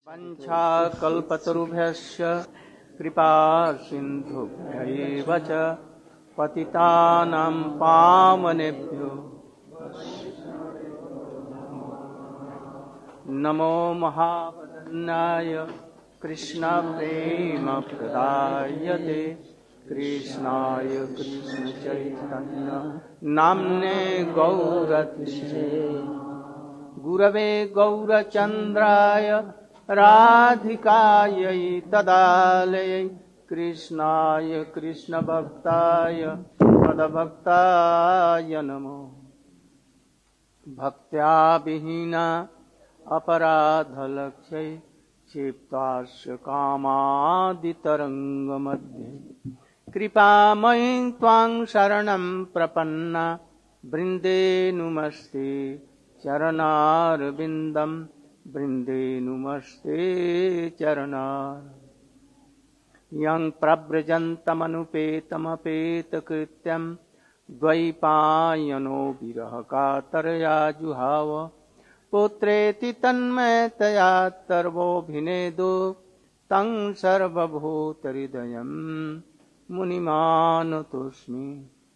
पंचाकल्पतरुभ्यश्च कृपा सिन्धुभ्यैव च पतितानां पावनेभ्यो नमो महावदन्याय कृष्णप्रेमप्रदायते कृष्णाय कृष्णचैतन्य नाम्ने गौरतिष्ठे गुरवे गौरचन्द्राय राधिकायै तदालयै कृष्णाय कृष्णभक्ताय पदभक्ताय नमो भक्त्या विहीना अपराधलक्ष्यै क्षिप्तास्य कामादितरङ्गमध्ये कृपामयी त्वां शरणं प्रपन्ना वृन्दे नुमस्ते चरणारविन्दं वृन्दे नुमस्ते चरणार यं प्रव्रजन्तमनुपेतमपेतकृत्यं द्वैपायनो विरहकातरया जुहाव पुत्रेति तन्मयतया तर्वोऽभिनेदो तं सर्वभूतहृदयं मुनिमानतोऽस्मि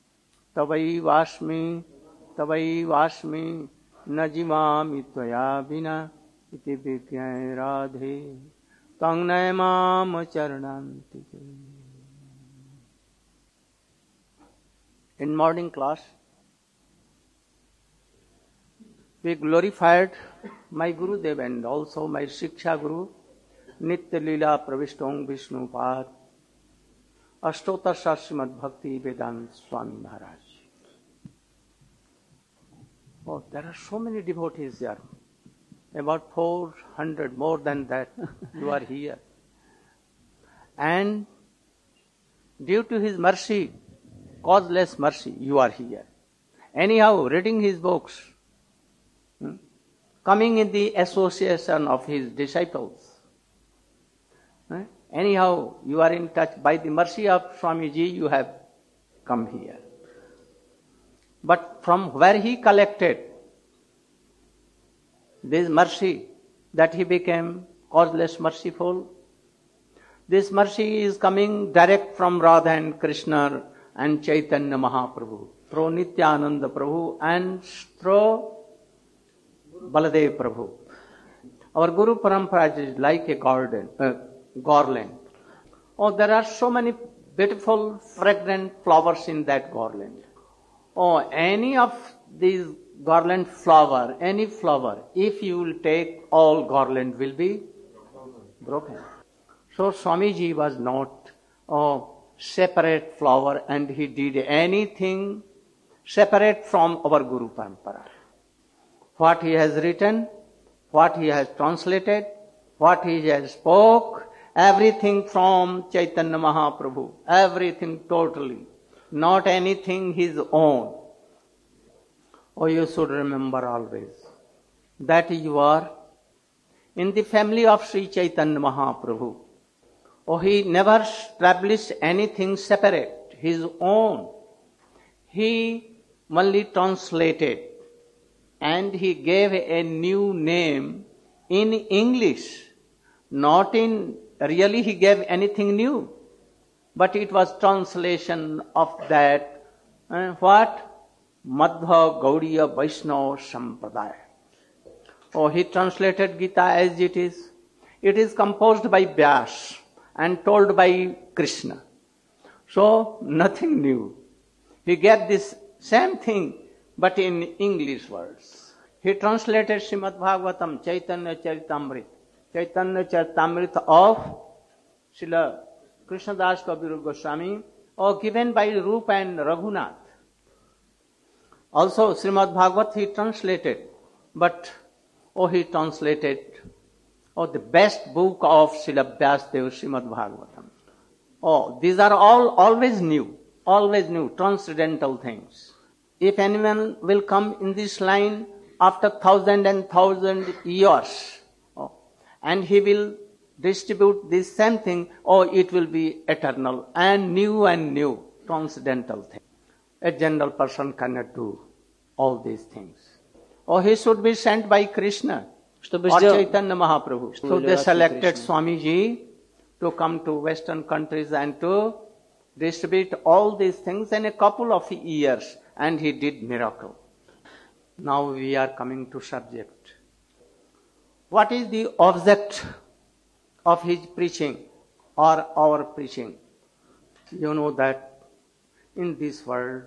तवैवास्मि न जीवामि त्वया विना इति विज्ञाय राधे तं नयमाम चरणान्तिके. In morning class, we glorified my Gurudev and also my Shiksha Guru, Nitya Leela Pravishthong Vishnupad, Ashtotar Srimad Bhakti Vedanta Swami Maharaj. Oh, there are so many devotees there. About 400, more than that, you are here. And due to his mercy, causeless mercy, you are here. Anyhow, reading his books, coming in the association of his disciples. Anyhow, you are in touch. By the mercy of Swamiji, you have come here. But from where he collected this mercy, that he became causeless merciful, this mercy is coming direct from Radha and Krishna and Chaitanya Mahaprabhu, through Nityananda Prabhu and through Baladev Prabhu. Our Guru Parampara is like a garland. Oh, there are so many beautiful, fragrant flowers in that garland. Oh, any of these garland flower, any flower, if you will take, all garland will be broken. So Swamiji was not a separate flower and he did anything separate from our Guru Parampara. What he has written, what he has translated, what he has spoke, everything from Chaitanya Mahaprabhu, everything totally, not anything his own. Oh, you should remember always that you are in the family of Sri Chaitanya Mahaprabhu. Oh, he never established anything separate, his own. He only translated and he gave a new name in English. Not in, really he gave anything new, but it was translation of that, what? Madhva Gaudiya Vaishnava Sampradaya. Oh, he translated Gita as it is. It is composed by Vyas and told by Krishna. So, nothing new. He gave this same thing, but in English words. He translated Srimad Bhagavatam, Chaitanya Charitamrita. Chaitanya Charitamrita of Srila Krishnadas Kaviraj Goswami, or given by Rupa and Raghunath. Also, Srimad Bhagavat he translated, but he translated the best book of Srila Vyasadeva, Srimad Bhagavatam. Oh, these are all always new, transcendental things. If anyone will come in this line after 1,000 and 1,000 years, and he will distribute this same thing, it will be eternal and new, transcendental thing. A general person cannot do all these things. Or he should be sent by Krishna чтобы or сделать... Chaitanya Mahaprabhu. So they selected Swamiji to come to Western countries and to distribute all these things in a couple of years, and he did miracle. Now we are coming to subject. What is the object of his preaching or our preaching? You know that in this world,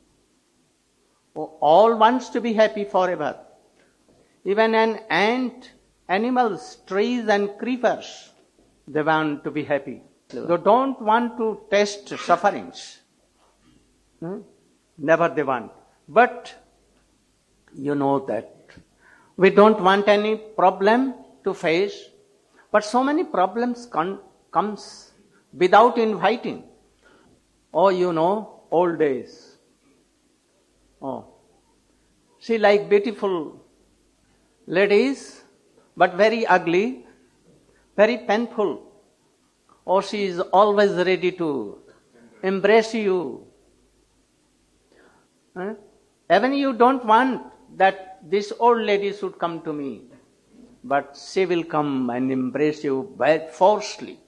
all wants to be happy forever. Even an ant, animals, trees and creepers, they want to be happy. They don't want to taste sufferings. Never they want. But you know that we don't want any problem to face, but so many problems comes without inviting. Oh, you know, old days. Oh, see, like beautiful ladies, but very ugly, very painful. Or she is always ready to embrace you. Even you don't want that this old lady should come to me, but she will come and embrace you by forcefully.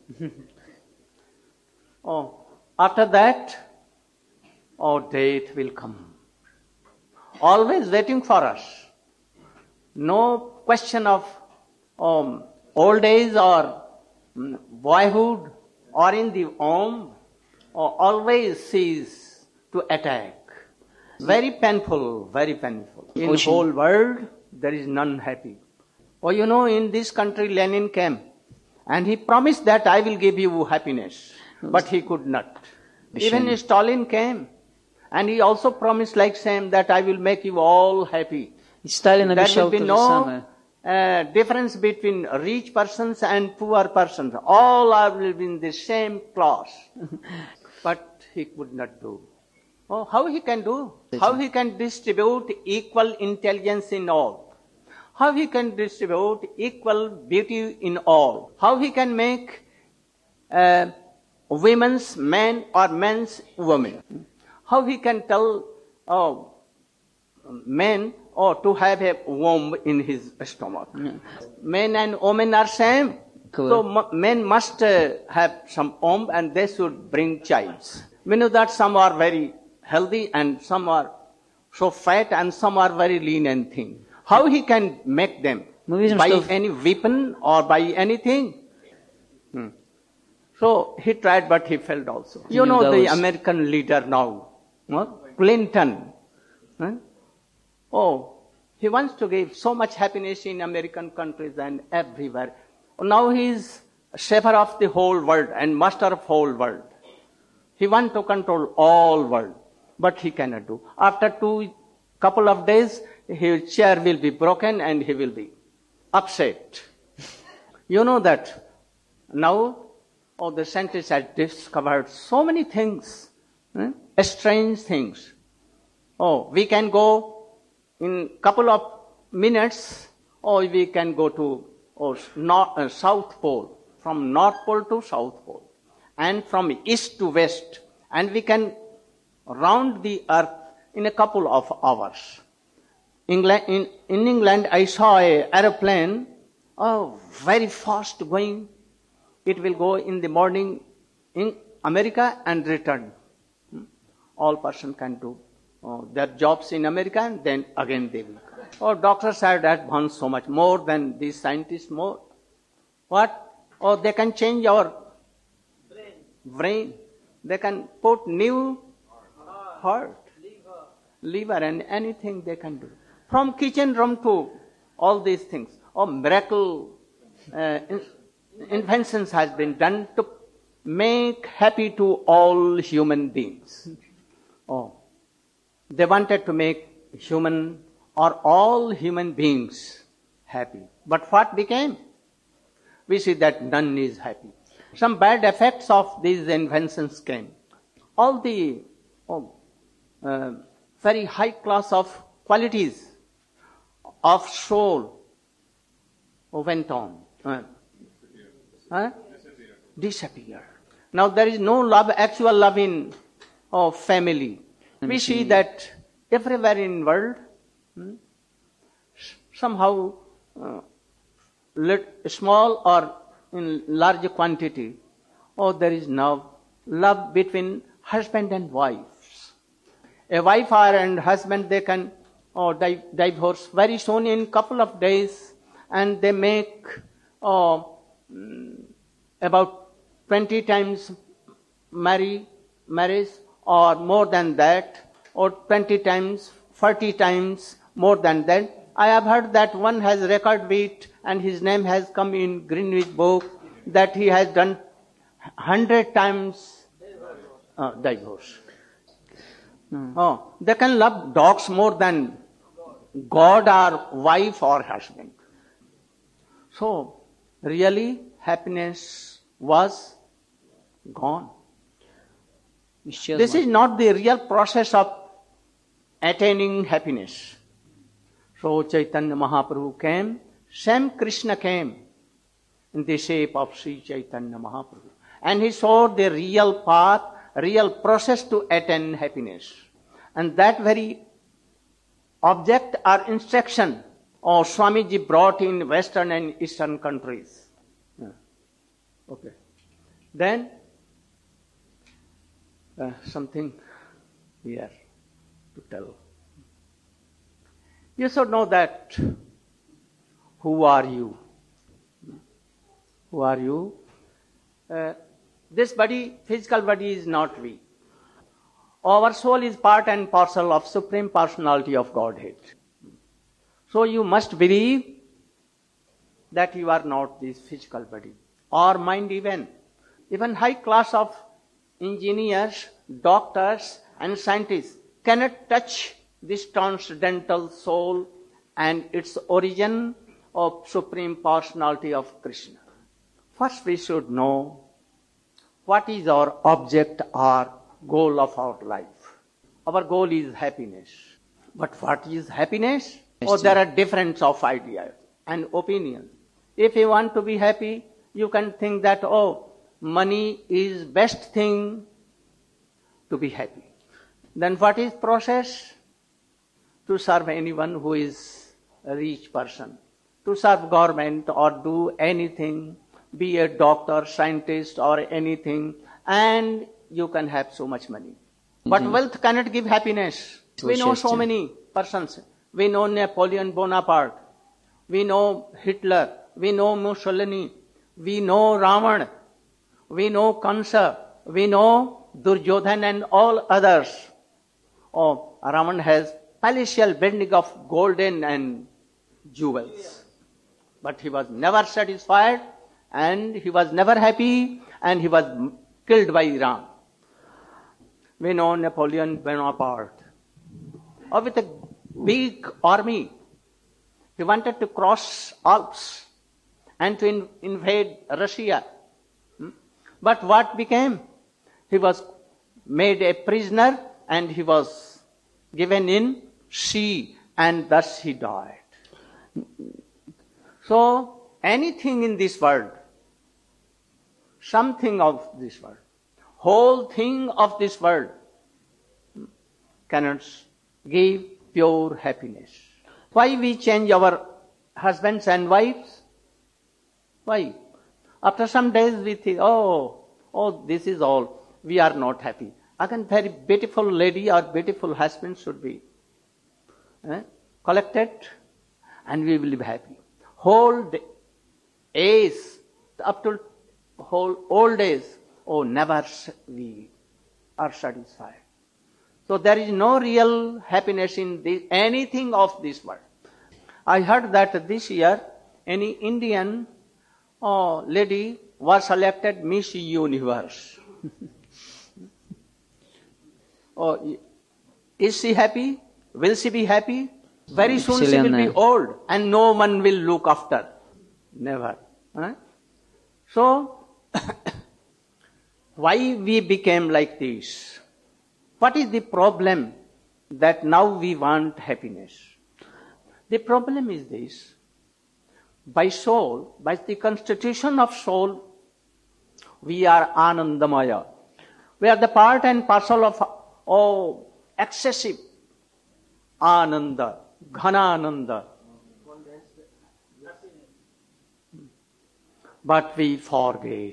Oh, after that, death will come. Always waiting for us. No question of old age or boyhood or in the womb, always sees to attack. Very painful, very painful. In the whole world, there is none happy. Oh, you know, in this country, Lenin came and he promised that I will give you happiness, but he could not. Even Stalin came and he also promised like same that I will make you all happy. Stalin There will обещал be то же no самое. difference between rich persons and poor persons. All are will be in the same class. But he could not do. Oh, how he can do? How he can distribute equal intelligence in all? How he can distribute equal beauty in all? How he can make women's men or men's women? How he can tell men to have a womb in his stomach? Men and women are same. Cool. So men must have some womb and they should bring child. We know that some are very healthy and some are so fat and some are very lean and thin. How he can make them? By any weapon or by anything? So he tried but he failed also. You know the American leader now, Clinton. Oh, he wants to give so much happiness in American countries and everywhere. Now he is savior of the whole world and master of whole world. He wants to control all world, but he cannot do. After couple of days, his chair will be broken and he will be upset. You know that now the scientists have discovered so many things, strange things. Oh, we can go in couple of minutes, or we can go to South Pole, from North Pole to South Pole, and from east to west, and we can round the earth in a couple of hours. In England, I saw an aeroplane, very fast going. It will go in the morning in America and return. All person can do their jobs in America and then again they will come. Doctors have advanced so much, more than these scientists, more. What? They can change our brain. They can put new heart, liver and anything they can do. From kitchen room to all these things. Miracle inventions has been done to make happy to all human beings. They wanted to make human or all human beings happy. But what became? We see that none is happy. Some bad effects of these inventions came. All the very high class of qualities of soul went on. Disappear. Now there is no love, actual love in family. We see that everywhere in world, somehow small or in large quantity. Oh, there is love between husband and wife. A wife and husband, they can divorce very soon in couple of days, and they make about 20 times marriage or more than that, or 20 times, 40 times more than that. I have heard that one has record with, and his name has come in Greenwich book, that he has done 100 times divorce. They can love dogs more than God or wife or husband. So, really, happiness was gone. This is not the real process of attaining happiness. So, Chaitanya Mahaprabhu came, same Krishna came in the shape of Sri Chaitanya Mahaprabhu. And he showed the real path, real process to attain happiness. And that very object or instruction Swamiji brought in Western and Eastern countries. Okay. Then, something here to tell. You should know that who are you? Who are you? This body, physical body is not we. Our soul is part and parcel of Supreme Personality of Godhead. So you must believe that you are not this physical body or mind even. Even high class of engineers, doctors and scientists cannot touch this transcendental soul and its origin of Supreme Personality of Krishna. First we should know what is our object or goal of our life. Our goal is happiness. But what is happiness? There are difference of ideas and opinions. If you want to be happy, you can think that, money is best thing to be happy. Then what is process? To serve anyone who is a rich person. To serve government or do anything, be a doctor, scientist or anything, and you can have so much money. But wealth cannot give happiness. We know so many persons. We know Napoleon Bonaparte. We know Hitler. We know Mussolini. We know Ravan. We know Kansa. We know Duryodhan and all others. Ravan has palatial building of golden and jewels. But he was never satisfied and he was never happy and he was killed by Iran. We know Napoleon Bonaparte. With a big army, he wanted to cross Alps and to invade Russia. But what became? He was made a prisoner and he was given in sea and thus he died. So, anything in this world, something of this world, whole thing of this world cannot give pure happiness. Why we change our husbands and wives? Why? After some days we think, this is all. We are not happy. Again, very beautiful lady or beautiful husband should be collected and we will be happy. Whole age, up to whole old days, never we are satisfied. So there is no real happiness in anything of this world. I heard that this year any Indian lady was selected Miss Universe. Is she happy? Will she be happy? Very soon she will be old and no one will look after. Never. So, why we became like this? What is the problem that now we want happiness? The problem is this. By soul, by the constitution of soul, we are Anandamaya. We are the part and parcel of excessive Ananda, Ghana Ananda. but we forget.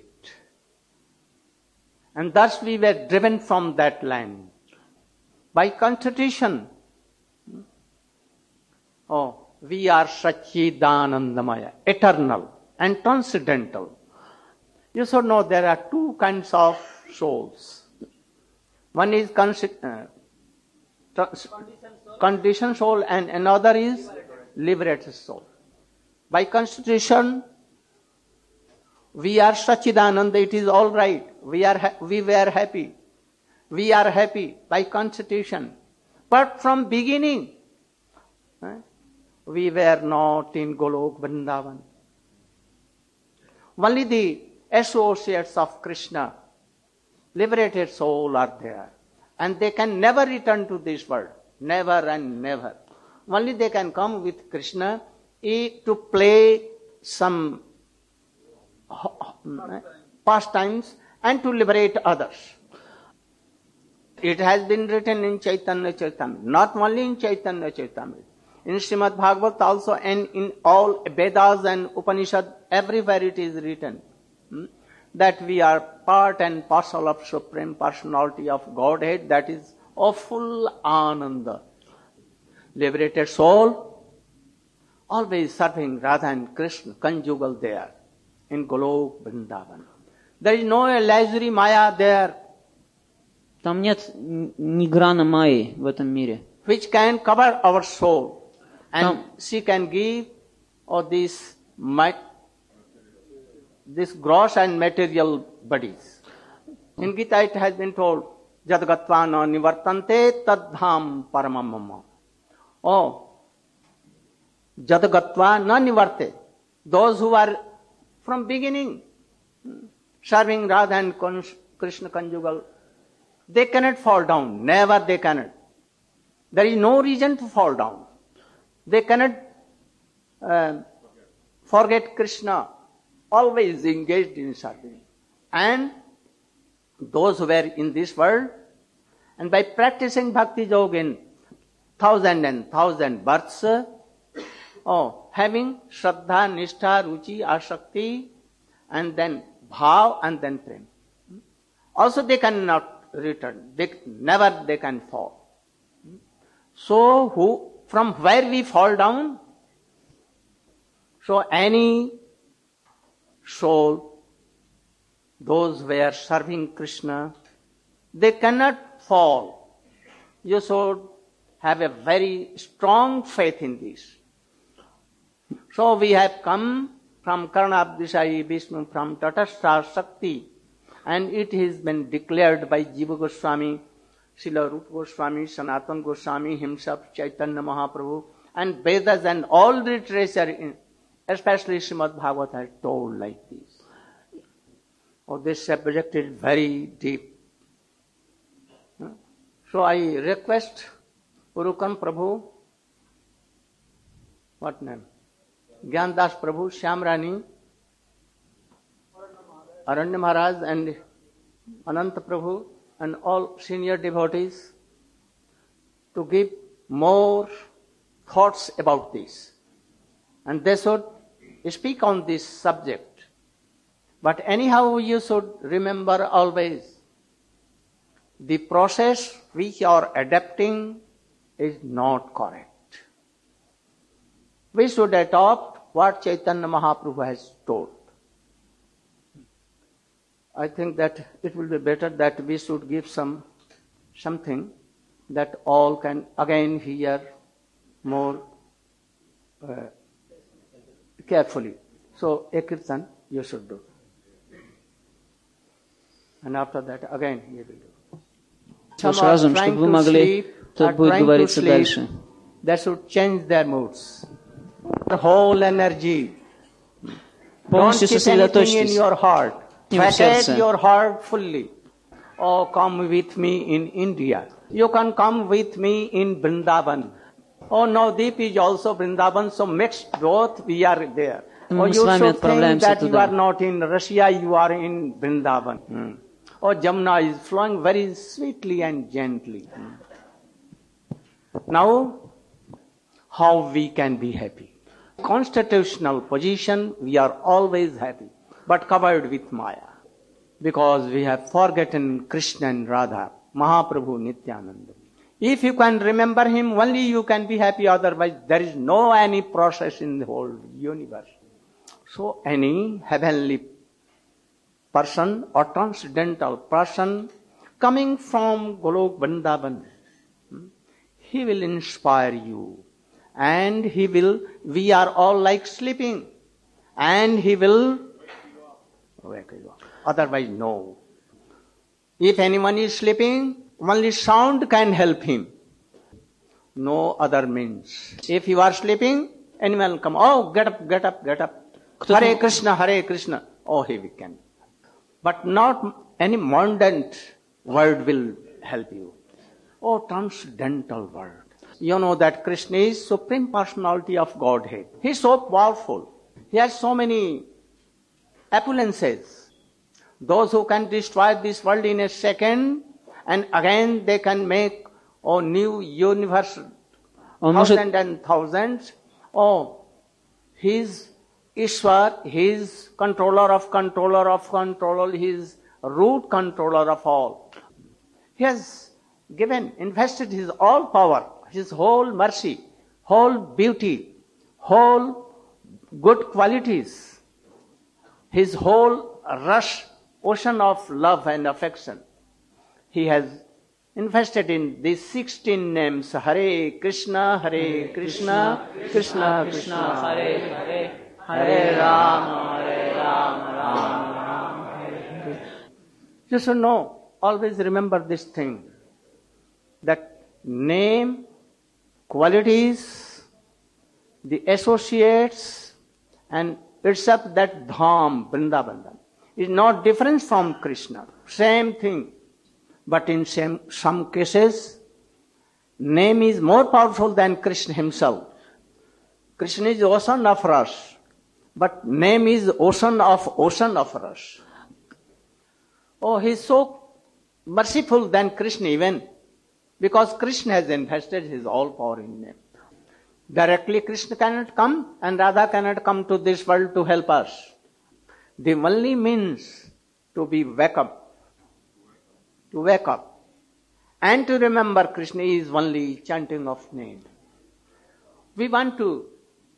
And thus we were driven from that land. By constitution, we are Satchidanandamaya, eternal and transcendental. You should know there are two kinds of souls. One is conditioned soul and another is liberated soul. By constitution, we are Satchidananda, it is all right. We were happy. We are happy by constitution. But from beginning, we were not in Golok Vrindavan. Only the associates of Krishna, liberated soul, are there. And they can never return to this world. Never and never. Only they can come with Krishna to play some pastimes and to liberate others. It has been written in Chaitanya Charitamrita, not only in Chaitanya Charitamrita, in Srimad Bhagavatam also, and in all Vedas and Upanishad, everywhere it is written that we are part and parcel of Supreme Personality of Godhead, that is of full Ananda. Liberated soul, always serving Radha and Krishna, conjugal there, in Golok Vrindavan. There is no illusory Maya there. Там нет ни грана майи в этом мире. Which can cover our soul. And she can give this gross and material bodies. In Gita it has been told, Jadgatva na nivartante tadham paramamama. Jadgatva na nivarte. Those who are from beginning serving Radha and Krishna conjugal, they cannot fall down. Never they cannot. There is no reason to fall down. They cannot forget Krishna. Always engaged in serving. And those who were in this world, and by practicing Bhakti Yoga in 1,000 and 1,000 births, having Shraddha, Nishtha, Ruchi, Ashakti, and then Bhav, and then Prem. Also they cannot return. Never they can fall. So from where we fall down? So any soul, those who are serving Krishna, they cannot fall. You should have a very strong faith in this. So we have come from Karnabdishayi Vishnu, from Tatastha Shakti, and it has been declared by Jiva Goswami, Srila Rupa Goswami, Sanatana Goswami himself, Chaitanya Mahaprabhu, and Vedas and all literature, especially Srimad Bhagavatam, has told like this. This subject is very deep. So I request Urukan Prabhu, what name? Gyandas Prabhu, Shyamrani, Aranya Maharaj and Ananta Prabhu and all senior devotees to give more thoughts about this. And they should speak on this subject. But anyhow, you should remember always, the process which you are adapting is not correct. We should adopt what Chaitanya Mahaprabhu has told. I think that it will be better that we should give something that all can again hear more carefully. So, a kirtan you should do. And after that, again, you will do. Ваш разум, чтобы вы могли, тот будет говориться дальше. That should change their moods. The whole energy. Полностью сосредоточьтесь. In your heart. И в сердце. Vacate your heart fully. Come with me in India. You can come with me in Vrindavan. Navdeep is also Vrindavan, so mixed both, we are there. Мы You с вами should think отправляемся that you туда. are not in Russia, you are in Vrindavan. Jamuna is flowing very sweetly and gently. Now, how we can be happy? Constitutional position, we are always happy. but covered with Maya. Because we have forgotten Krishna and Radha, Mahaprabhu Nityananda. If you can remember him, only you can be happy, otherwise there is no any process in the whole universe. So any heavenly person or transcendental person coming from Golok Vrindavan, he will inspire you, and we are all like sleeping, and he will wake you up. Otherwise, no. If anyone is sleeping, only sound can help him. No other means. If you are sleeping, anyone will come, oh, get up, get up, get up. Hare Krishna, Hare Krishna. Oh, he can. But not any mundane word will help you. Oh, transcendental word. You know that Krishna is Supreme Personality of Godhead. He is so powerful. He has so many opulences. Those who can destroy this world in a second, and again they can make a new universe, thousands and thousands. Oh, he is Ishwar, he is controller of controller, he is root controller of all. He has invested his all power, his whole mercy, whole beauty, whole good qualities, his whole ocean of love and affection. He has invested in these 16 names, Hare Krishna, Hare Krishna, Krishna Krishna, Hare Hare, Hare Rama, Rama, Hare. You should know, always remember this thing, that name, qualities, the associates, and except that Dham, Vrindavan, is not different from Krishna. Same thing. But in some cases, name is more powerful than Krishna himself. Krishna is ocean of rasa, but name is ocean of rasa. Oh, he is so merciful than Krishna even, because Krishna has invested his all power in name. Directly Krishna cannot come and Radha cannot come to this world to help us. The only means to wake up, and to remember Krishna is only chanting of name. We want to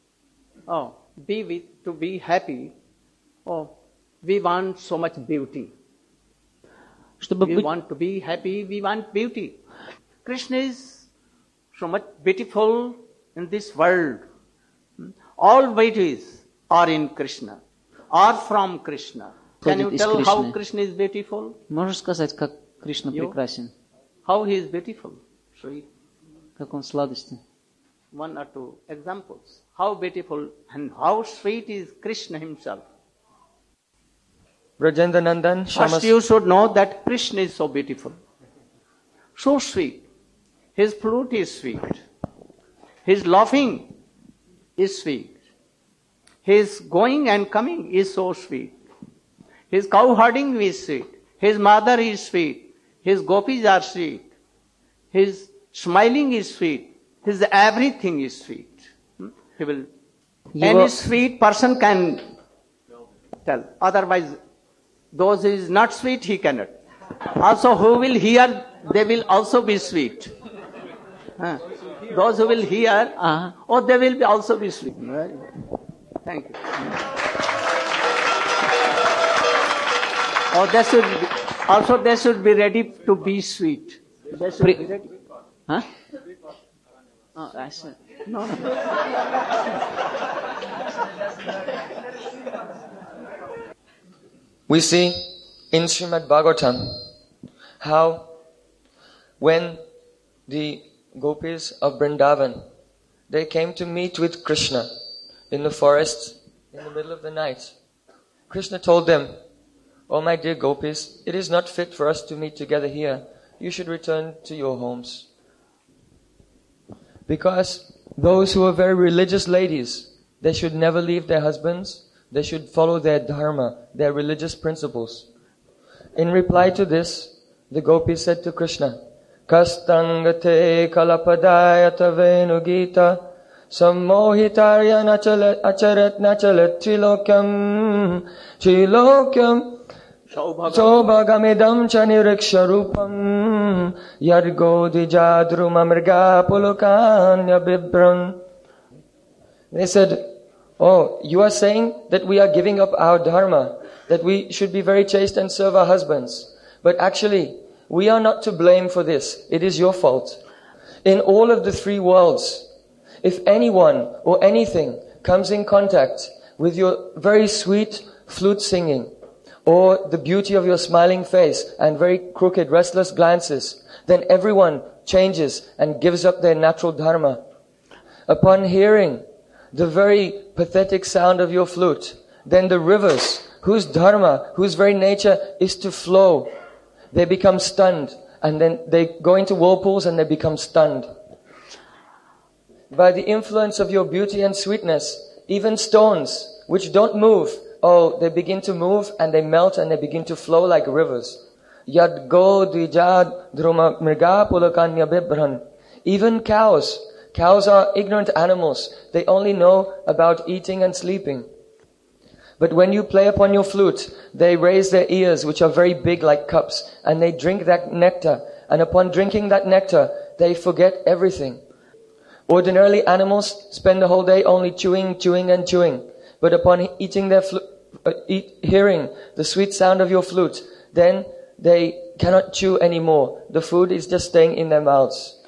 be happy. Oh, we want so much beauty. We want to be happy, we want beauty. Krishna is so much beautiful in this world. All beauties are in Krishna, are from Krishna. Can you tell how Krishna is beautiful? Можешь сказать, как Кришна прекрасен? How he is beautiful, sweet. Как он сладостен. One or two examples. How beautiful and how sweet is Krishna himself. Brajendra Nandan, First you should know that Krishna is so beautiful, so sweet. His flute is sweet. His laughing is sweet. His going and coming is so sweet. His cow herding is sweet. His mother is sweet. His gopis are sweet. His smiling is sweet. His everything is sweet. He will. Any sweet person can tell. Otherwise, those who is not sweet, he cannot. Also, who will hear, they will also be sweet. Those who will hear, they will also be sweet. Thank you. They should be ready to be sweet. They should be ready. Huh? Oh, I said. No. we see in Srimad Bhagavatam how when the gopis of Vrindavan, they came to meet with Krishna in the forest in the middle of the night. Krishna told them, "Oh my dear gopis, it is not fit for us to meet together here. You should return to your homes." Because those who are very religious ladies, they should never leave their husbands. They should follow their dharma, their religious principles. In reply to this, the gopis said to Krishna, "Kastangate kalapadayata venugita Sammohitarya nachalat acharat nachalat trilokyam Sobhagamidam chaniriksharupam Yadgodijadrumamrga pulukanya bibran. They said, oh, you are saying that we are giving up our dharma, that we should be very chaste and serve our husbands. But actually, we are not to blame for this. It is your fault. In all of the three worlds, if anyone or anything comes in contact with your very sweet flute singing, or the beauty of your smiling face and very crooked, restless glances, then everyone changes and gives up their natural dharma. Upon hearing the very pathetic sound of your flute, then the rivers, whose dharma, whose very nature is to flow, they become stunned, and then they go into whirlpools and they become stunned. By the influence of your beauty and sweetness, even stones which don't move, oh, they begin to move and they melt and they begin to flow like rivers. Yad go dijad druma mriga pulakanya bibran. Even cows. Cows are ignorant animals. They only know about eating and sleeping. But when you play upon your flute, they raise their ears, which are very big like cups, and they drink that nectar. And upon drinking that nectar, they forget everything. Ordinarily, animals spend the whole day only chewing and chewing. But upon eating their hearing the sweet sound of your flute, then they cannot chew anymore. The food is just staying in their mouths.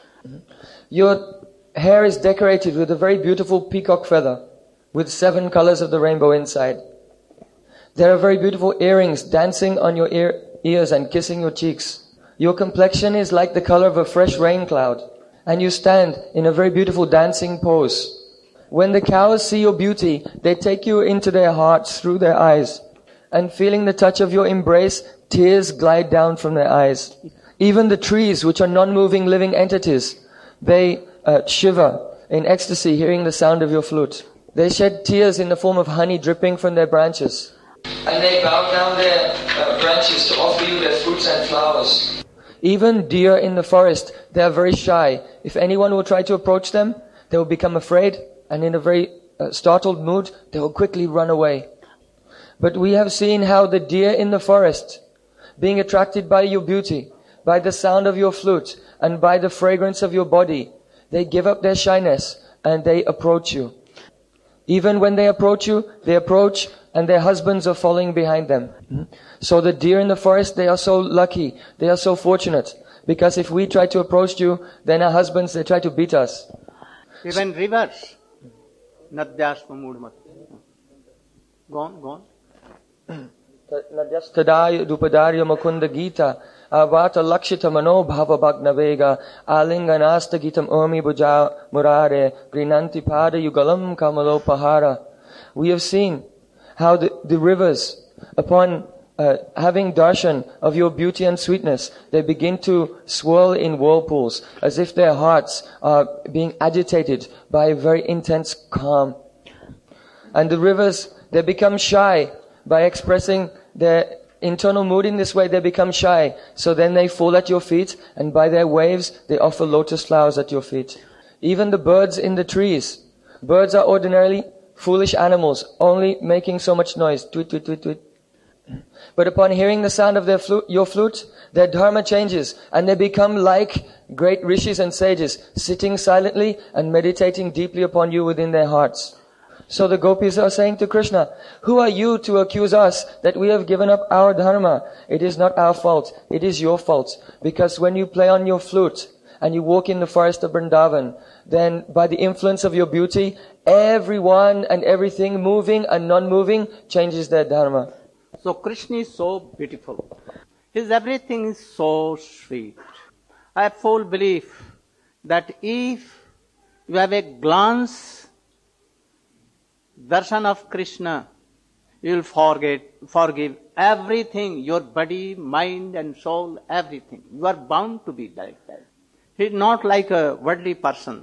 Your hair is decorated with a very beautiful peacock feather, with 7 colors of the rainbow inside. There are very beautiful earrings dancing on your ears and kissing your cheeks. Your complexion is like the color of a fresh rain cloud, and you stand in a very beautiful dancing pose. When the cows see your beauty, they take you into their hearts through their eyes, and feeling the touch of your embrace, tears glide down from their eyes. Even the trees, which are non-moving living entities, they shiver in ecstasy hearing the sound of your flute. They shed tears in the form of honey dripping from their branches. And they bow down their branches to offer you their fruits and flowers. Even deer in the forest, they are very shy. If anyone will try to approach them, they will become afraid, and in a very startled mood, they will quickly run away. But we have seen how the deer in the forest, being attracted by your beauty, by the sound of your flute, and by the fragrance of your body, they give up their shyness and they approach you. Even when they approach you, they approach and their husbands are following behind them. So the deer in the forest, they are so lucky, they are so fortunate. Because if we try to approach you, then our husbands, they try to beat us. Even rivers. Nadyasma mudmat. Go on. Nadyastadaya dupadarya makunda gita avata lakshita mano bhava bhagnavega alinganasta gitam omi bhuja murare grinanti pada yugalam kamalopahara. We have seen how the rivers, upon having darshan of your beauty and sweetness, they begin to swirl in whirlpools as if their hearts are being agitated by a very intense calm. And the rivers, they become shy by expressing their internal mood in this way. They become shy. So then they fall at your feet, and by their waves, they offer lotus flowers at your feet. Even the birds in the trees. Birds are ordinarily foolish animals, only making so much noise. Tweet, tweet, tweet, tweet. But upon hearing the sound of your flute, their dharma changes, and they become like great rishis and sages, sitting silently and meditating deeply upon you within their hearts. So the gopis are saying to Krishna, who are you to accuse us that we have given up our dharma? It is not our fault, it is your fault. Because when you play on your flute and you walk in the forest of Vrindavan, then by the influence of your beauty, everyone and everything moving and non-moving changes their dharma. So Krishna is so beautiful. His everything is so sweet. I have full belief that if you have a glance darshan of Krishna, you will forgive everything, your body, mind and soul, everything. You are bound to be like that. He is not like a worldly person.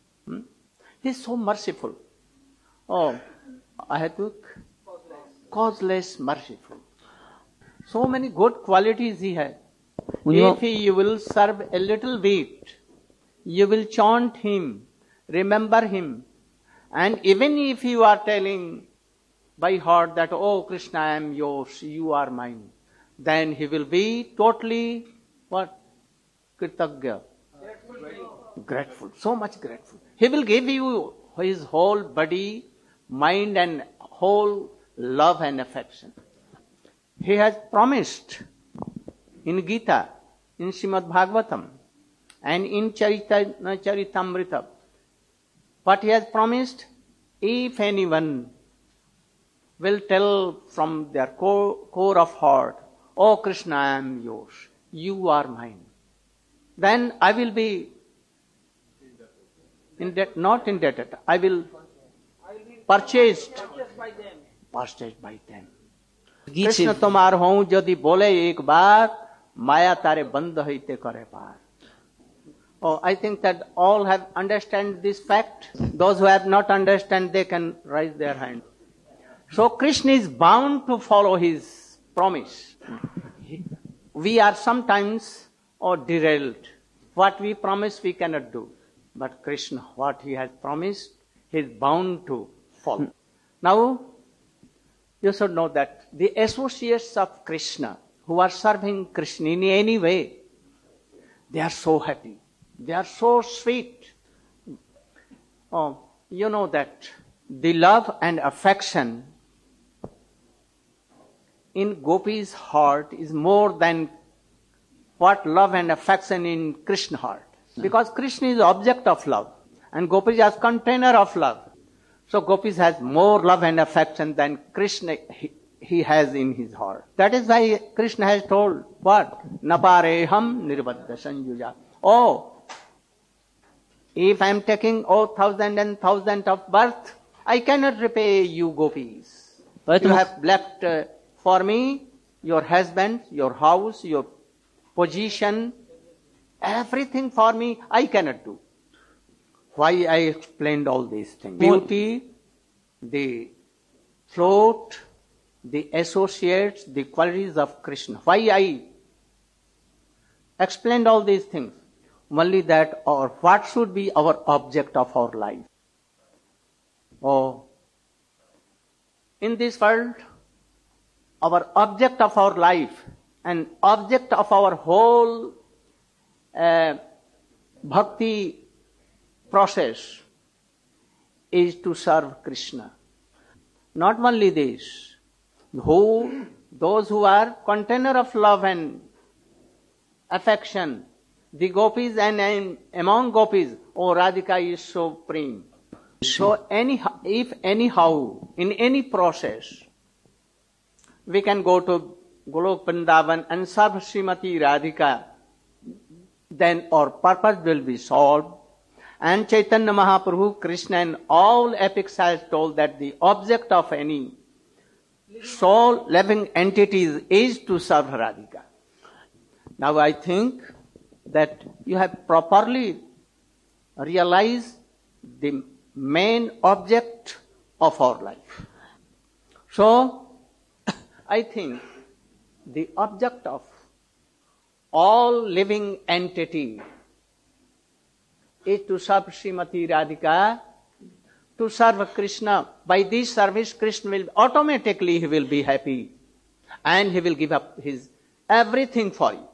He is so merciful. Oh, I had to causeless merciful. So many good qualities he had. If you will serve a little bit, you will chant him, remember him, And even if you are telling by heart that, oh Krishna, I am yours, you are mine, then he will be totally, what? Kritagya. Grateful, so much grateful. He will give you his whole body, mind and whole love and affection. He has promised in Gita, in Srimad Bhagavatam, and in Charitamrita. What he has promised? If anyone will tell from their core of heart, oh Krishna, I am yours, you are mine, then I will be not indebted. I will purchased by them. Krishna तुम्हार हूं यदि बोले एक बार माया तारे बंद होते करे पार. Oh, I think that all have understand this fact. Those who have not understand, they can raise their hand. So Krishna is bound to follow his promise. We are sometimes derailed. What we promise we cannot do. But Krishna, what he has promised, he is bound to follow. Now, you should know that the associates of Krishna who are serving Krishna in any way, they are so happy. They are so sweet. Oh, you know that the love and affection in Gopi's heart is more than what love and affection in Krishna's heart. Because Krishna is object of love and Gopis is container of love. So Gopis has more love and affection than Krishna he has in his heart. That is why Krishna has told what? Napareham nirbadha sanjuja. Oh, if I am taking 1,000 and 1,000 of birth, I cannot repay you Gopis. You have left for me your husband, your house, your position, everything for me, I cannot do. Why I explained all these things? Beauty, the float, the associates, the qualities of Krishna. Why I explained all these things? Only that, or what should be our object of our life? Oh, in this world, our object of our life and object of our whole bhakti process is to serve Krishna. Not only this, those who are container of love and affection, the Gopis and among Gopis, oh Radhika is supreme. So if anyhow, in any process, we can go to Golok Vrindavan and serve Srimati Radhika, then our purpose will be solved. And Chaitanya Mahaprabhu, Krishna and all epics has told that the object of any soul living entities is to serve Radhika. Now I think that you have properly realized the main object of our life. So, I think the object of all living entity is to serve Srimati Radhika, to serve Krishna. By this service, Krishna will automatically he will be happy and he will give up his everything for you.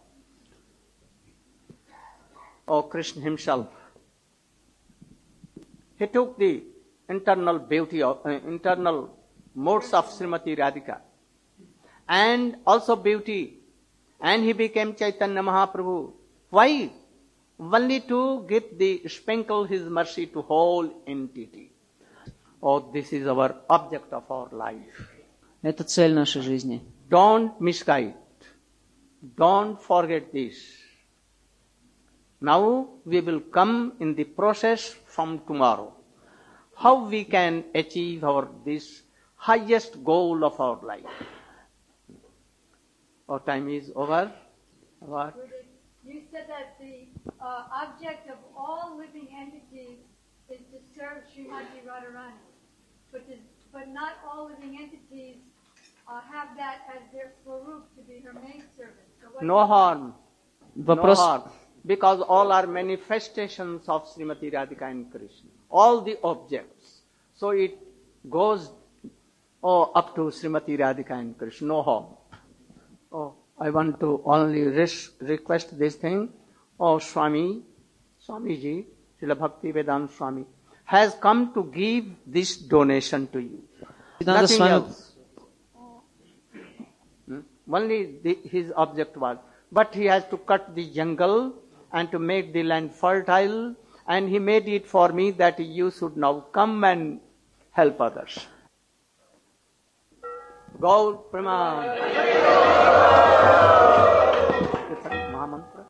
Oh, Krishna himself, he took the internal beauty of internal modes of Srimati Radhika and also beauty, and he became Chaitanya Mahaprabhu. Why? Only to sprinkle his mercy to whole entity. Oh, this is our object of our life. Это цель нашей жизни. Don't misguide. Don't forget this. Now we will come in the process from tomorrow. How we can achieve this highest goal of our life. Our time is over. What? You said that the object of all living entities is to serve Srimati Radharani, but not all living entities have that as their swarup to be her main servant. So no harm. Вопрос... No harm. Because all are manifestations of Srimati Radhika and Krishna. All the objects, So it goes up to Srimati Radhika and Krishna. No harm. I want to only request this thing. Swamiji, Srila Bhakti Vedanta Swami, has come to give this donation to you. Nothing else. Only his object was. But he has to cut the jungle and to make the land fertile, and he made it for me that you should now come and help others. Gaur Praman.